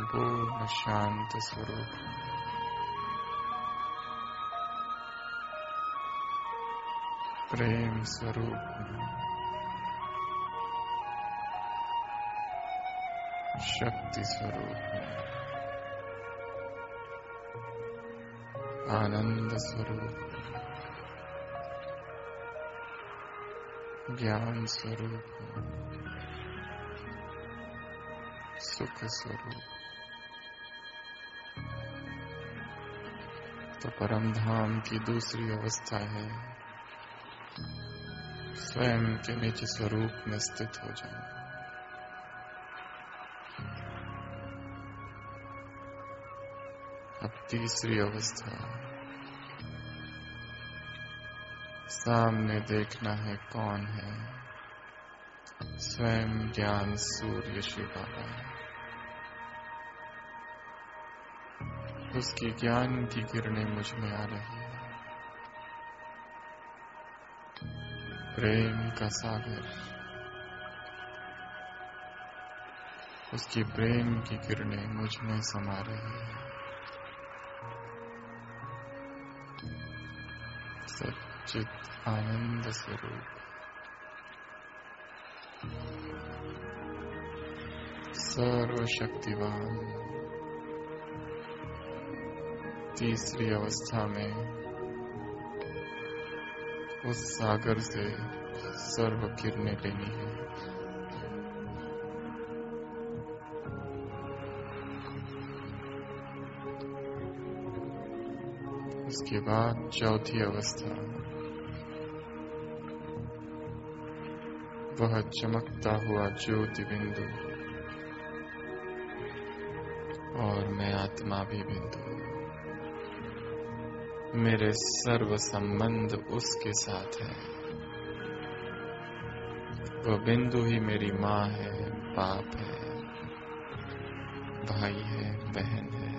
संपूर्ण शांत स्वरूप, प्रेम स्वरूप, शक्ति स्वरूप, आनंद स्वरूप, ज्ञान स्वरूप, सुख स्वरूप। तो परम धाम की दूसरी अवस्था है स्वयं के निज स्वरूप में स्थित हो जाना। अब तीसरी अवस्था, सामने देखना है कौन है। स्वयं ज्ञान सूर्य शिव बाबा, उसकी ज्ञान की किरणें मुझ में आ रही है। प्रेम का सागर, उसकी प्रेम की किरणें मुझ में समा रही है। सच्चित आनंद स्वरूप, सर्वशक्तिवान। तीसरी अवस्था में उस सागर से सर्व किरणें लेनी है। उसके बाद चौथी अवस्था, वह चमकता हुआ ज्योति बिंदु और मैं आत्मा भी बिंदु, मेरे सर्व संबंध उसके साथ है। वह बिंदु ही मेरी माँ है, बाप है, भाई है, बहन है,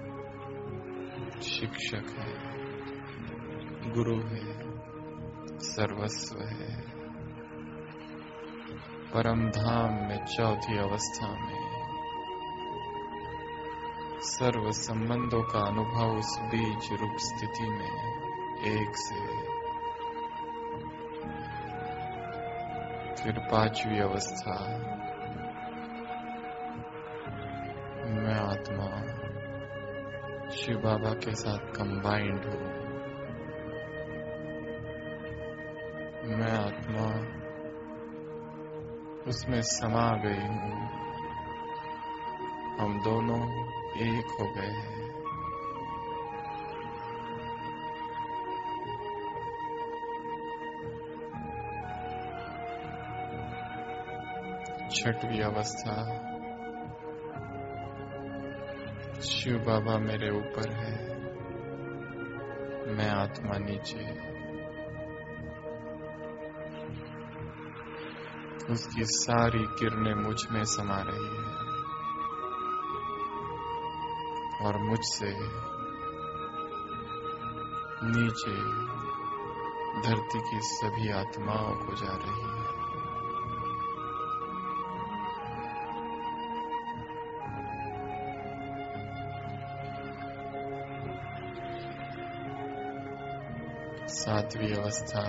शिक्षक है, गुरु है, सर्वस्व है। परम धाम में चौथी अवस्था में सर्व संबंधों का अनुभव उस बीज रूप स्थिति में एक से। फिर पांचवी अवस्था, मैं आत्मा शिव बाबा के साथ कंबाइंड हूँ। मैं आत्मा उसमें समा गई हूँ। हम दोनों एक हो गए हैं। छठवीं अवस्था, शिव बाबा मेरे ऊपर है, मैं आत्मा नीचे। उसकी सारी किरणें मुझ में समा रही है और मुझसे नीचे धरती की सभी आत्माओं को जा रही है। सातवीं अवस्था,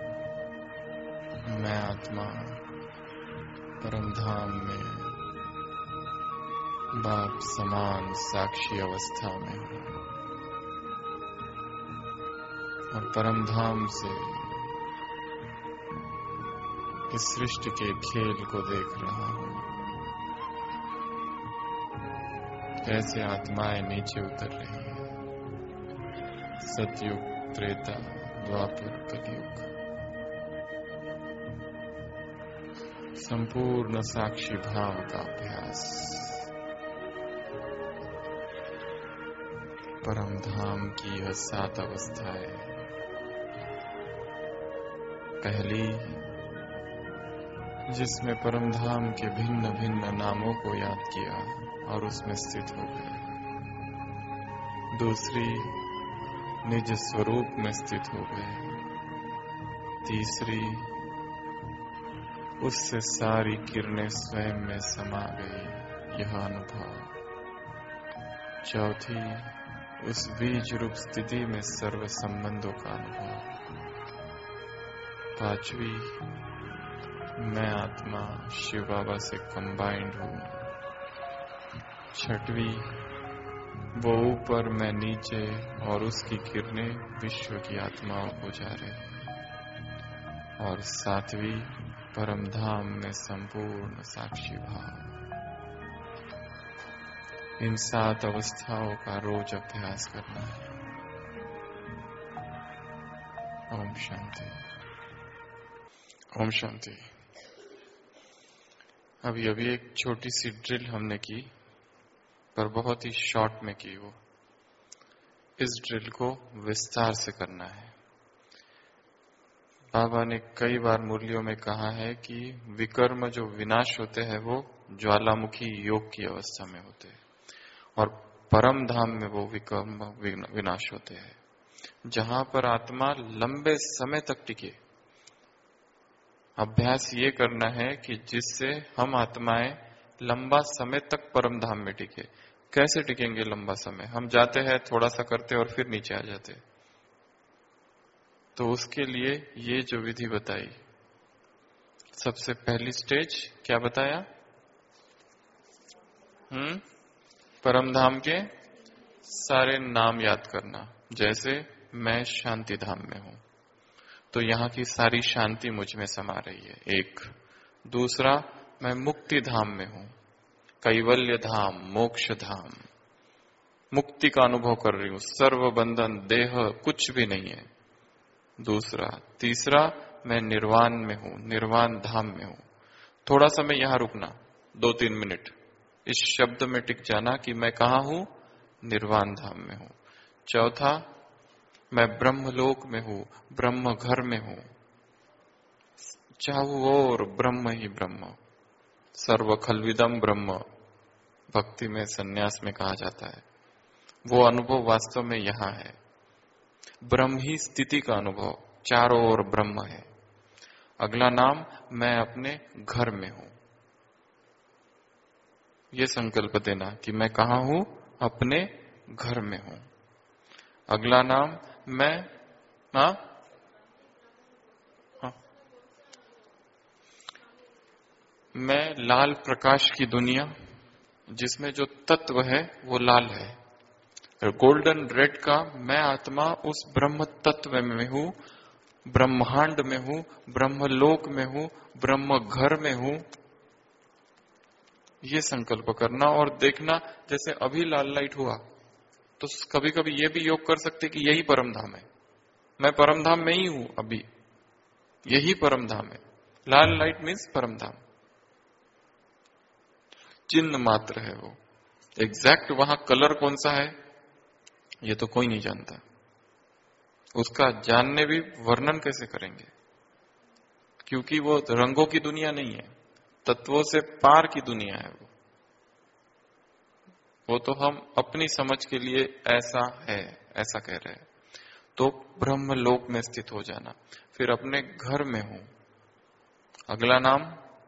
मैं आत्मा परम धाम में बाप समान साक्षी अवस्था में हूँ और परम धाम से इस सृष्टि के खेल को देख रहा हूँ। कैसे आत्माएं नीचे उतर रही है। सतयुग, त्रेता, द्वापर, कलयुग, संपूर्ण साक्षी भाव का अभ्यास। परम धाम की यह 7 अवस्थाएं। पहली, जिसमें परम धाम के भिन्न भिन्न नामों को याद किया और उसमें स्थित हो गए। दूसरी, निज स्वरूप में स्थित हो गए। तीसरी, उससे सारी किरणें स्वयं में समा गई, यह अनुभव। चौथी, उस बीज रूप स्थिति में सर्व संबंधों का अनुभव। पांचवी, मैं आत्मा शिव बाबा से कंबाइंड हूँ। छठवीं, वो ऊपर मैं नीचे और उसकी किरणें विश्व की आत्माओं को जा रही। और सातवीं, परम धाम में संपूर्ण साक्षी भाव। इन 7 अवस्थाओं का रोज अभ्यास करना है। ओम शांति। ओम शांति। अभी एक छोटी सी ड्रिल हमने की, पर बहुत ही शॉर्ट में की। वो इस ड्रिल को विस्तार से करना है। बाबा ने कई बार मुरलियों में कहा है कि विकर्म जो विनाश होते हैं वो ज्वालामुखी योग की अवस्था में होते हैं, और परम धाम में वो विकर्म विनाश होते हैं, जहां पर आत्मा लंबे समय तक टिके। अभ्यास ये करना है कि जिससे हम आत्माएं लंबा समय तक परम धाम में टिके। कैसे टिकेंगे लंबा समय? हम जाते हैं, थोड़ा सा करते और फिर नीचे आ जाते। तो उसके लिए ये जो विधि बताई, सबसे पहली स्टेज क्या बताया? परम धाम के सारे नाम याद करना। जैसे मैं शांति धाम में हूं, तो यहाँ की सारी शांति मुझ में समा रही है, एक। दूसरा, मैं मुक्ति धाम में हूं, कैवल्य धाम, मोक्ष धाम, मुक्ति का अनुभव कर रही हूं, सर्व बंधन, देह कुछ भी नहीं है। दूसरा। तीसरा, मैं निर्वाण में हूं, निर्वाण धाम में हूं। थोड़ा समय यहां रुकना, 2-3 मिनट इस शब्द में टिक जाना कि मैं कहां हूं? निर्वाण धाम में हूं। चौथा, मैं ब्रह्मलोक में हूं, ब्रह्म घर में हूं, चाहूं और ब्रह्म ही ब्रह्म, सर्व खलविदम ब्रह्म, भक्ति में संन्यास में कहा जाता है। वो अनुभव वास्तव में यहां है, ब्रह्म ही स्थिति का अनुभव, चारों ओर ब्रह्म है। अगला नाम, मैं अपने घर में हूं। ये संकल्प देना कि मैं कहां हूं? अपने घर में हूं। अगला नाम, मैं लाल प्रकाश की दुनिया, जिसमें जो तत्व है वो लाल है, गोल्डन रेड का मैं आत्मा उस ब्रह्म तत्व में हूं, ब्रह्मांड में हूं, ब्रह्मलोक में हूं, ब्रह्म घर में हूं। ये संकल्प करना और देखना, जैसे अभी लाल लाइट हुआ तो कभी कभी ये भी योग कर सकते कि यही परम धाम है, मैं परम धाम में ही हूं, अभी यही परम धाम है। लाल लाइट मीन्स परम धाम, चिन्ह मात्र है वो। एग्जैक्ट वहां कलर कौन सा है ये तो कोई नहीं जानता, उसका जानने भी वर्णन कैसे करेंगे, क्योंकि वो रंगों की दुनिया नहीं है, तत्वों से पार की दुनिया है वो तो हम अपनी समझ के लिए ऐसा है ऐसा कह रहे हैं। तो ब्रह्म लोक में स्थित हो जाना। फिर अपने घर में हूं। अगला नाम,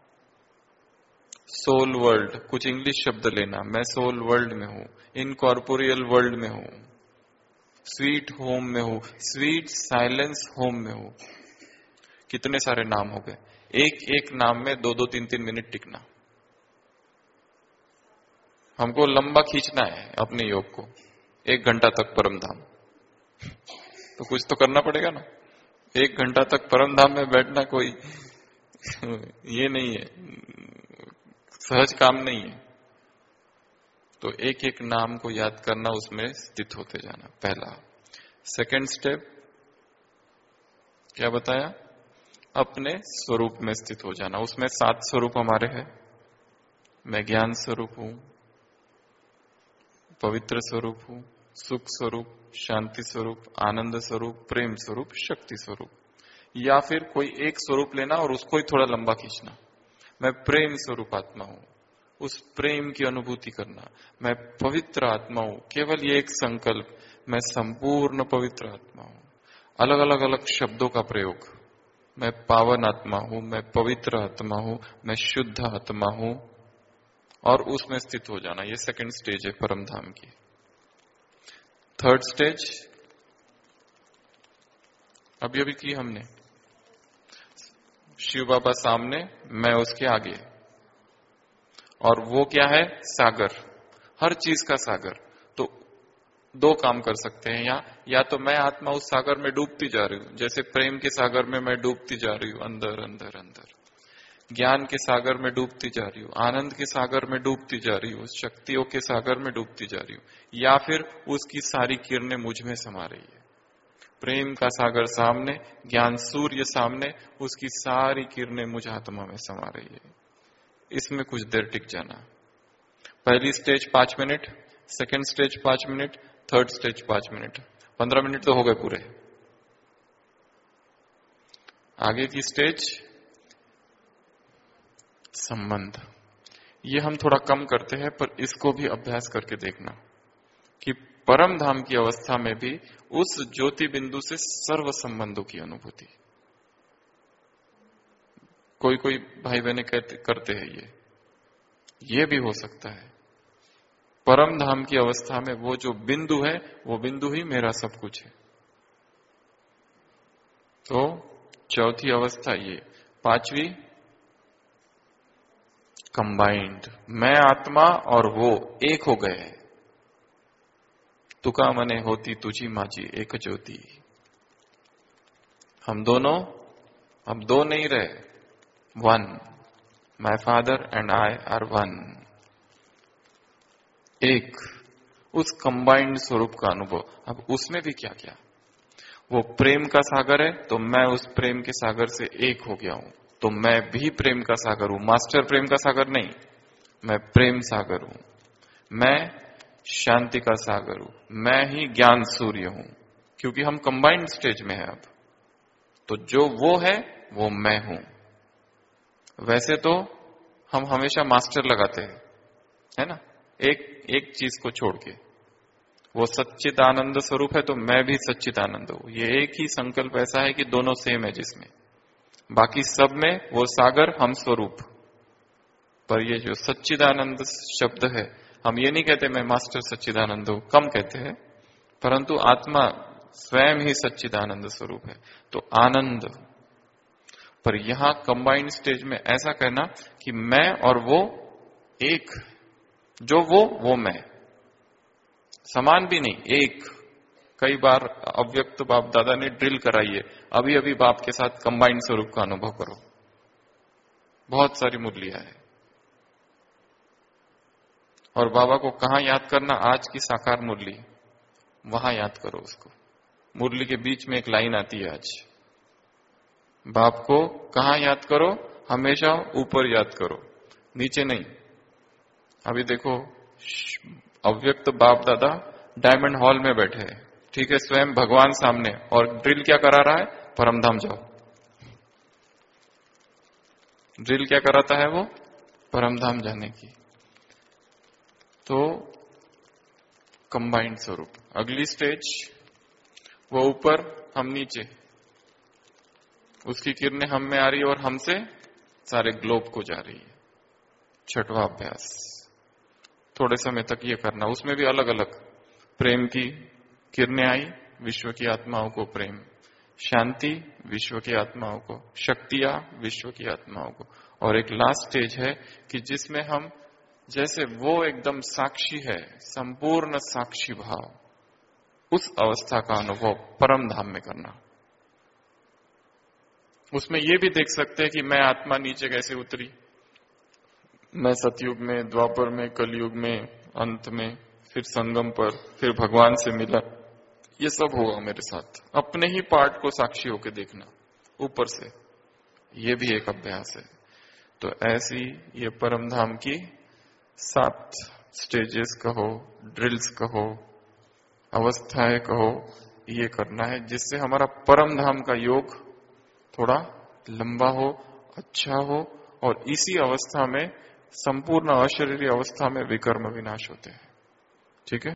सोल वर्ल्ड, कुछ इंग्लिश शब्द लेना। मैं सोल वर्ल्ड में हूं, इनकॉर्पोरियल वर्ल्ड में हूं, स्वीट होम में हूं, स्वीट साइलेंस होम में हूं। कितने सारे नाम हो गए। एक एक नाम में 2-2, 3-3 मिनट टिकना। हमको लंबा खींचना है अपने योग को, 1 घंटा तक परम धाम। तो कुछ तो करना पड़ेगा ना। 1 घंटा तक परम धाम में बैठना कोई ये नहीं है, सहज काम नहीं है। तो एक एक नाम को याद करना, उसमें स्थित होते जाना, पहला। सेकंड स्टेप क्या बताया? अपने स्वरूप में स्थित हो जाना। उसमें 7 स्वरूप हमारे हैं। मैं ज्ञान स्वरूप हूं, पवित्र स्वरूप हूं, सुख स्वरूप, शांति स्वरूप, आनंद स्वरूप, प्रेम स्वरूप, शक्ति स्वरूप। या फिर कोई एक स्वरूप लेना और उसको ही थोड़ा लंबा खींचना। मैं प्रेम स्वरूप आत्मा हूं, उस प्रेम की अनुभूति करना। मैं पवित्र आत्मा हूं, केवल ये एक संकल्प, मैं संपूर्ण पवित्र आत्मा हूं। अलग अलग अलग शब्दों का प्रयोग। मैं पावन आत्मा हूं, मैं पवित्र आत्मा हूं, मैं शुद्ध आत्मा हूं, और उसमें स्थित हो जाना। ये सेकंड स्टेज है परम धाम की। थर्ड स्टेज अभी अभी की हमने, शिव बाबा सामने, मैं उसके आगे, और वो क्या है? सागर, हर चीज का सागर। तो दो काम कर सकते हैं या तो मैं आत्मा उस सागर में डूबती जा रही हूं, जैसे प्रेम के सागर में मैं डूबती जा रही हूं, अंदर अंदर अंदर, ज्ञान के सागर में डूबती जा रही हूं, आनंद के सागर में डूबती जा रही हूं, शक्तियों के सागर में डूबती जा रही हूं, या फिर उसकी सारी किरणें मुझ में समा रही है। प्रेम का सागर सामने, ज्ञान सूर्य सामने, उसकी सारी किरणें मुझ आत्मा में समा रही है। इसमें कुछ देर टिक जाना। पहली stage 5 minute, second stage 5 minute, third stage 5 minute, 15 minute तो हो गए पूरे। आगे की स्टेज संबंध, ये हम थोड़ा कम करते हैं, पर इसको भी अभ्यास करके देखना कि परम धाम की अवस्था में भी उस ज्योति बिंदु से सर्व संबंधों की अनुभूति। कोई कोई भाई बहने करते हैं ये भी हो सकता है। परम धाम की अवस्था में वो जो बिंदु है, वो बिंदु ही मेरा सब कुछ है। तो चौथी अवस्था ये। पांचवी कंबाइंड, मैं आत्मा और वो एक हो गए। तुका मने होती तुझी माझी एक ज्योति। हम दोनों अब दो नहीं रहे, one. My father and I are one. एक, उस कंबाइंड स्वरूप का अनुभव। अब उसमें भी क्या क्या, वो प्रेम का सागर है, तो मैं उस प्रेम के सागर से एक हो गया हूं, तो मैं भी प्रेम का सागर हूं। मास्टर प्रेम का सागर नहीं, मैं प्रेम सागर हूं। मैं शांति का सागर हूं, मैं ही ज्ञान सूर्य हूं, क्योंकि हम कंबाइंड स्टेज में है अब। तो जो वो है वो मैं हूं। वैसे तो हम हमेशा मास्टर लगाते हैं, है ना, एक चीज को छोड़ के। वो सच्चित आनंद स्वरूप है, तो मैं भी सच्चित आनंद हूं। ये एक ही संकल्प ऐसा है कि दोनों सेम है, जिसमें बाकी सब में वो सागर, हम स्वरूप। पर ये जो सच्चिदानंद शब्द है, हम ये नहीं कहते मैं मास्टर सच्चिदानंद हूं, कम कहते हैं, परंतु आत्मा स्वयं ही सच्चिदानंद स्वरूप है। तो आनंद, पर यहां कंबाइंड स्टेज में ऐसा कहना कि मैं और वो एक, जो वो मैं, समान भी नहीं, एक। कई बार अव्यक्त बाप दादा ने ड्रिल कराई है, अभी अभी बाप के साथ कंबाइंड स्वरूप का अनुभव करो। बहुत सारी मुरलियां है। और बाबा को कहां याद करना? आज की साकार मुरली, वहां याद करो उसको। मुरली के बीच में एक लाइन आती है आज, बाप को कहां याद करो? हमेशा ऊपर याद करो, नीचे नहीं। अभी देखो, अव्यक्त बाप दादा डायमंड हॉल में बैठे हैं, ठीक है, स्वयं भगवान सामने, और ड्रिल क्या करा रहा है? परमधाम जाओ। ड्रिल क्या कराता है वो? परमधाम जाने की। तो कंबाइंड स्वरूप। अगली स्टेज, वो ऊपर, हम नीचे, उसकी किरणें हम में आ रही है और हमसे सारे ग्लोब को जा रही है। छठवां अभ्यास, थोड़े समय तक ये करना। उसमें भी अलग अलग प्रेम की किरणें आई, विश्व की आत्माओं को प्रेम, शांति विश्व की आत्माओं को, शक्तियां विश्व की आत्माओं को। और एक लास्ट स्टेज है कि जिसमें हम जैसे वो एकदम साक्षी है, संपूर्ण साक्षी भाव, उस अवस्था का अनुभव परम धाम में करना। उसमें ये भी देख सकते हैं कि मैं आत्मा नीचे कैसे उतरी, मैं सतयुग में, द्वापर में, कलयुग में, अंत में, फिर संगम पर, फिर भगवान से मिला। ये सब होगा मेरे साथ। अपने ही पार्ट को साक्षी होकर देखना ऊपर से, ये भी एक अभ्यास है। तो ऐसी ये परम धाम की 7 स्टेजेस कहो, ड्रिल्स कहो, अवस्थाएं कहो, ये करना है, जिससे हमारा परम धाम का योग थोड़ा लंबा हो, अच्छा हो, और इसी अवस्था में, संपूर्ण अशरीरी अवस्था में विकर्म विनाश होते हैं। ठीक है।